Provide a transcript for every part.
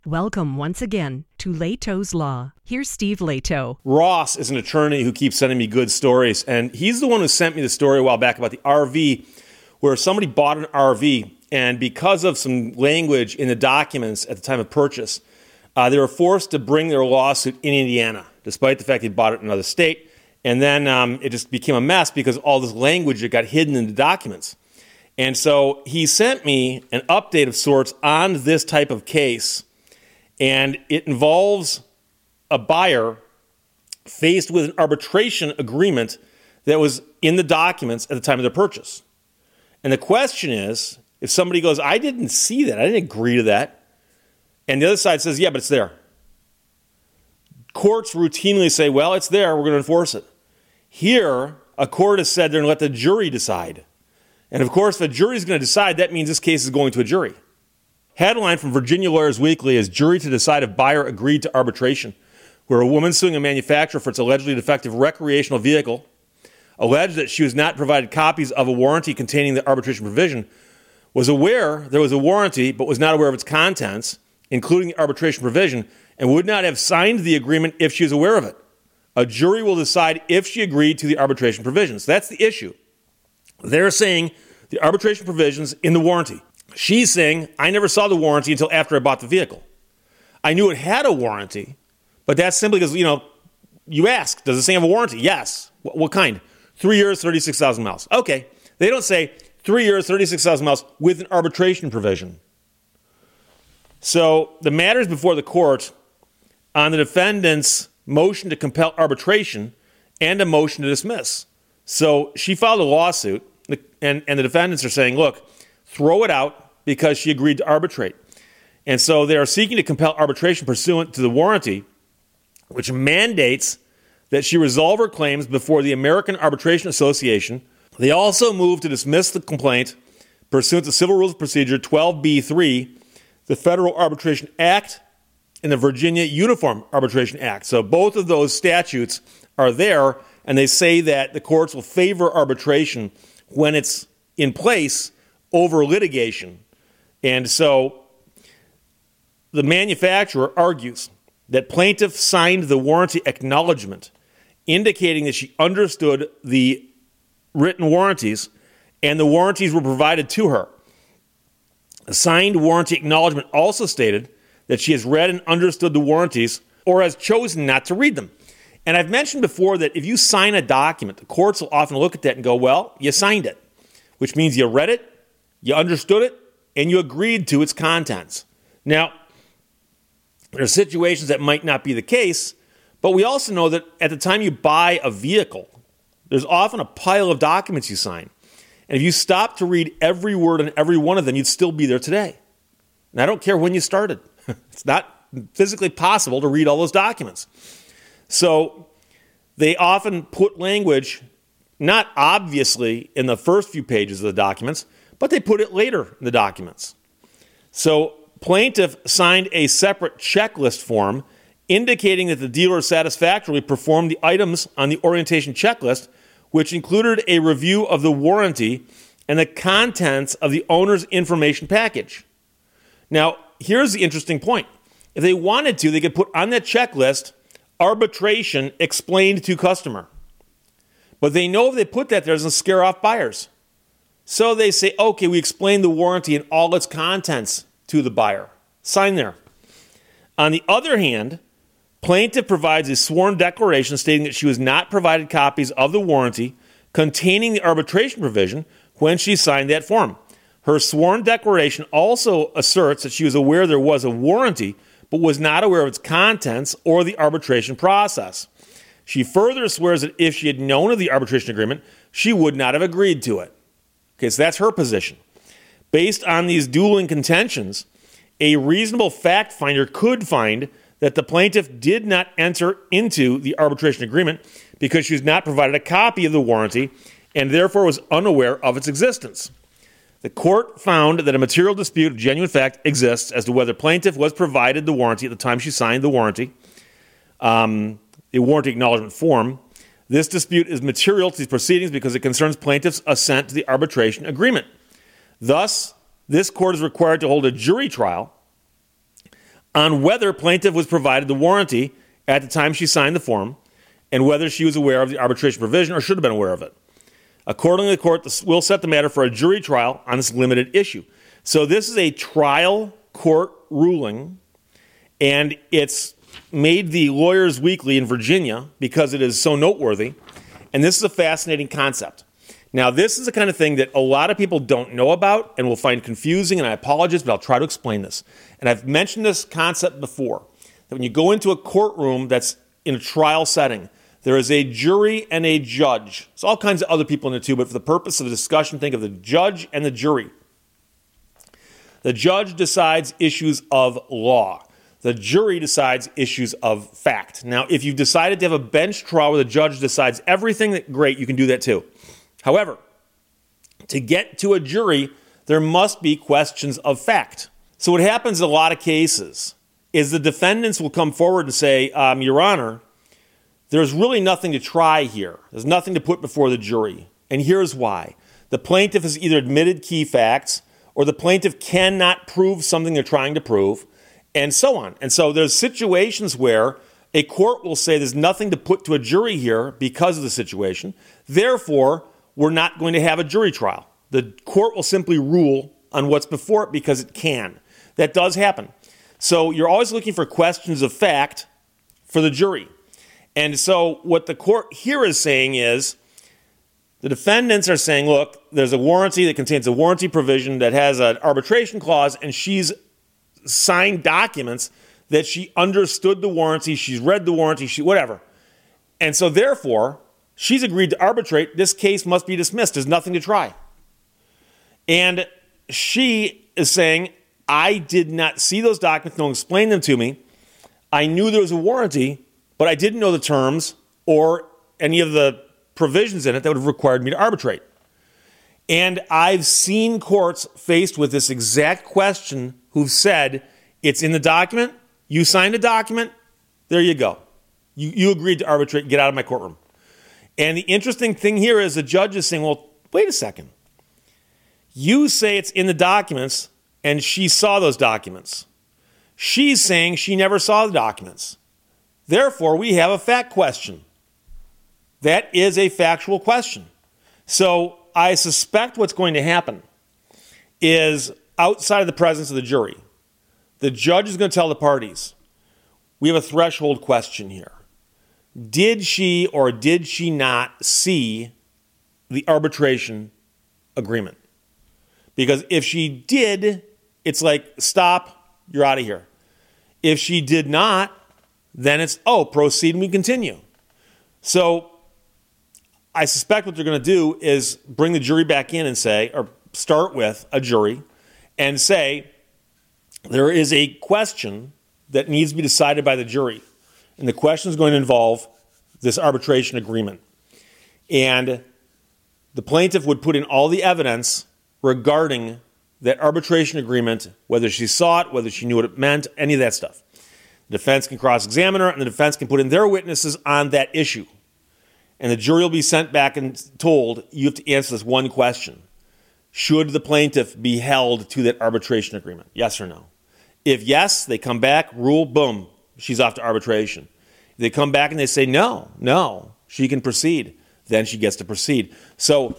Welcome once again to Lehto's Law. Here's Steve Lehto. Ross is an attorney who keeps sending me good stories, and he's the one who sent me the story a while back about the RV, where somebody bought an RV, and because of some language in the documents at the time of purchase, they were forced to bring their lawsuit in Indiana, despite the fact they bought it in another state. And then it just became a mess because all this language that got hidden in the documents. And so he sent me an update of sorts on this type of case, and it involves a buyer faced with an arbitration agreement that was in the documents at the time of their purchase. And the question is, if somebody goes, I didn't see that, I didn't agree to that, and the other side says, yeah, but it's there. Courts routinely say, well, it's there, we're going to enforce it. Here, a court has said they're going to let the jury decide. And of course, if a jury is going to decide, that means this case is going to a jury. Headline from Virginia Lawyers Weekly is jury to decide if buyer agreed to arbitration, where a woman suing a manufacturer for its allegedly defective recreational vehicle alleged that she was not provided copies of a warranty containing the arbitration provision, was aware there was a warranty but was not aware of its contents, including the arbitration provision, and would not have signed the agreement if she was aware of it. A jury will decide if she agreed to the arbitration provisions. That's the issue. They're saying the arbitration provisions in the warranty. She's saying, I never saw the warranty until after I bought the vehicle. I knew it had a warranty, but that's simply because, you ask, does this thing have a warranty? Yes. What kind? 3 years, 36,000 miles. Okay. They don't say 3 years, 36,000 miles with an arbitration provision. So the matter is before the court on the defendant's motion to compel arbitration and a motion to dismiss. So she filed a lawsuit, and the defendants are saying, look, throw it out because she agreed to arbitrate. And so they are seeking to compel arbitration pursuant to the warranty, which mandates that she resolve her claims before the American Arbitration Association. They also move to dismiss the complaint pursuant to Civil Rules of Procedure 12B3, the Federal Arbitration Act, and the Virginia Uniform Arbitration Act. So both of those statutes are there, and they say that the courts will favor arbitration when it's in place over litigation. And so the manufacturer argues that plaintiff signed the warranty acknowledgement, indicating that she understood the written warranties and the warranties were provided to her. The signed warranty acknowledgement also stated that she has read and understood the warranties or has chosen not to read them. And I've mentioned before that if you sign a document, the courts will often look at that and go, well, you signed it, which means you read it, you understood it, and you agreed to its contents. Now, there are situations that might not be the case, but we also know that at the time you buy a vehicle, there's often a pile of documents you sign. And if you stop to read every word on every one of them, you'd still be there today. And I don't care when you started. It's not physically possible to read all those documents. So they often put language, not obviously in the first few pages of the documents, but they put it later in the documents. So plaintiff signed a separate checklist form indicating that the dealer satisfactorily performed the items on the orientation checklist, which included a review of the warranty and the contents of the owner's information package. Now, here's the interesting point. If they wanted to, they could put on that checklist, arbitration explained to customer. But they know if they put that there, it doesn't scare off buyers. So they say, okay, we explain the warranty and all its contents to the buyer. Sign there. On the other hand, plaintiff provides a sworn declaration stating that she was not provided copies of the warranty containing the arbitration provision when she signed that form. Her sworn declaration also asserts that she was aware there was a warranty, but was not aware of its contents or the arbitration process. She further swears that if she had known of the arbitration agreement, she would not have agreed to it. Okay, so that's her position. Based on these dueling contentions, a reasonable fact finder could find that the plaintiff did not enter into the arbitration agreement because she was not provided a copy of the warranty and therefore was unaware of its existence. The court found that a material dispute of genuine fact exists as to whether plaintiff was provided the warranty at the time she signed the warranty, the warranty acknowledgement form. This dispute is material to these proceedings because it concerns plaintiff's assent to the arbitration agreement. Thus, this court is required to hold a jury trial on whether plaintiff was provided the warranty at the time she signed the form and whether she was aware of the arbitration provision or should have been aware of it. Accordingly, the court will set the matter for a jury trial on this limited issue. So this is a trial court ruling, and it's made the Lawyers Weekly in Virginia because it is so noteworthy. And this is a fascinating concept. Now, this is the kind of thing that a lot of people don't know about and will find confusing, and I apologize, but I'll try to explain this. And I've mentioned this concept before, that when you go into a courtroom that's in a trial setting, there is a jury and a judge. There's all kinds of other people in it too, but for the purpose of the discussion, think of the judge and the jury. The judge decides issues of law. The jury decides issues of fact. Now, if you've decided to have a bench trial where the judge decides everything, great, you can do that too. However, to get to a jury, there must be questions of fact. So what happens in a lot of cases is the defendants will come forward and say, Your Honor, there's really nothing to try here. There's nothing to put before the jury. And here's why. The plaintiff has either admitted key facts or the plaintiff cannot prove something they're trying to prove, and so on. And so there's situations where a court will say there's nothing to put to a jury here because of the situation. Therefore, we're not going to have a jury trial. The court will simply rule on what's before it because it can. That does happen. So you're always looking for questions of fact for the jury. And so what the court here is saying is the defendants are saying, look, there's a warranty that contains a warranty provision that has an arbitration clause, and she's signed documents that she understood the warranty, she's read the warranty, whatever. And so therefore, she's agreed to arbitrate. This case must be dismissed. There's nothing to try. And she is saying, I did not see those documents. No one explained them to me. I knew there was a warranty, but I didn't know the terms or any of the provisions in it that would have required me to arbitrate. And I've seen courts faced with this exact question who've said, it's in the document, you signed a document, there you go. You agreed to arbitrate, get out of my courtroom. And the interesting thing here is the judge is saying, well, wait a second. You say it's in the documents, and she saw those documents. She's saying she never saw the documents. Therefore, we have a fact question. That is a factual question. So I suspect what's going to happen is outside of the presence of the jury, the judge is going to tell the parties, we have a threshold question here. Did she or did she not see the arbitration agreement? Because if she did, it's like, stop, you're out of here. If she did not, then it's, proceed and we continue. So I suspect what they're going to do is bring the jury back in and say, or start with a jury and say, there is a question that needs to be decided by the jury. And the question is going to involve this arbitration agreement. And the plaintiff would put in all the evidence regarding that arbitration agreement, whether she saw it, whether she knew what it meant, any of that stuff. The defense can cross-examine her, and the defense can put in their witnesses on that issue. And the jury will be sent back and told, you have to answer this one question. Should the plaintiff be held to that arbitration agreement? Yes or no? If yes, they come back, rule, boom, she's off to arbitration. If they come back and they say, no, she can proceed, then she gets to proceed. So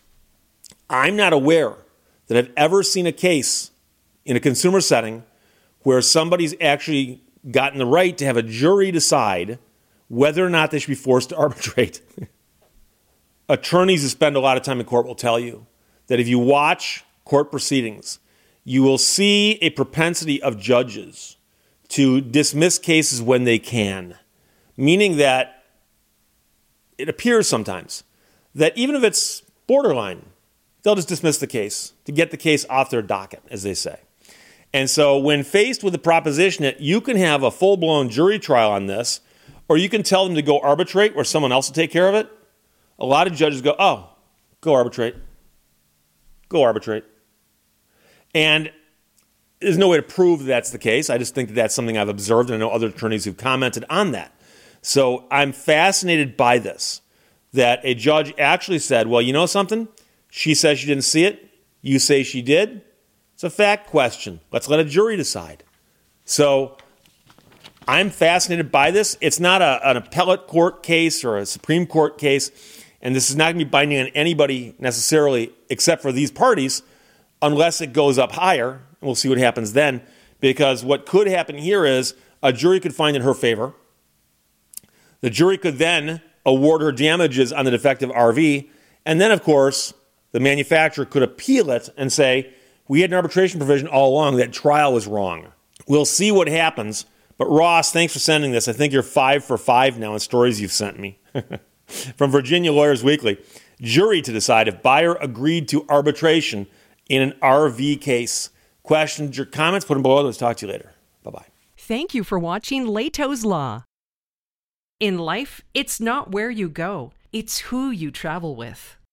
I'm not aware that I've ever seen a case in a consumer setting where somebody's actually gotten the right to have a jury decide whether or not they should be forced to arbitrate. Attorneys who spend a lot of time in court will tell you that if you watch court proceedings, you will see a propensity of judges to dismiss cases when they can, meaning that it appears sometimes that even if it's borderline, they'll just dismiss the case to get the case off their docket, as they say. And so when faced with the proposition that you can have a full-blown jury trial on this, or you can tell them to go arbitrate where someone else will take care of it, a lot of judges go, go arbitrate. Go arbitrate. And there's no way to prove that that's the case. I just think that that's something I've observed, and I know other attorneys who've commented on that. So I'm fascinated by this, that a judge actually said, well, you know something? She says she didn't see it. You say she did. It's a fact question. Let's let a jury decide. So I'm fascinated by this. It's not an appellate court case or a Supreme Court case, and this is not going to be binding on anybody necessarily except for these parties unless it goes up higher. And we'll see what happens then, because what could happen here is a jury could find in her favor. The jury could then award her damages on the defective RV, and then, of course, the manufacturer could appeal it and say, we had an arbitration provision all along, that trial was wrong. We'll see what happens. But Ross, thanks for sending this. I think you're 5 for 5 now in stories you've sent me. From Virginia Lawyers Weekly. Jury to decide if buyer agreed to arbitration in an RV case. Questions or comments? Put them below. Let's talk to you later. Bye-bye. Thank you for watching Leto's Law. In life, it's not where you go, it's who you travel with.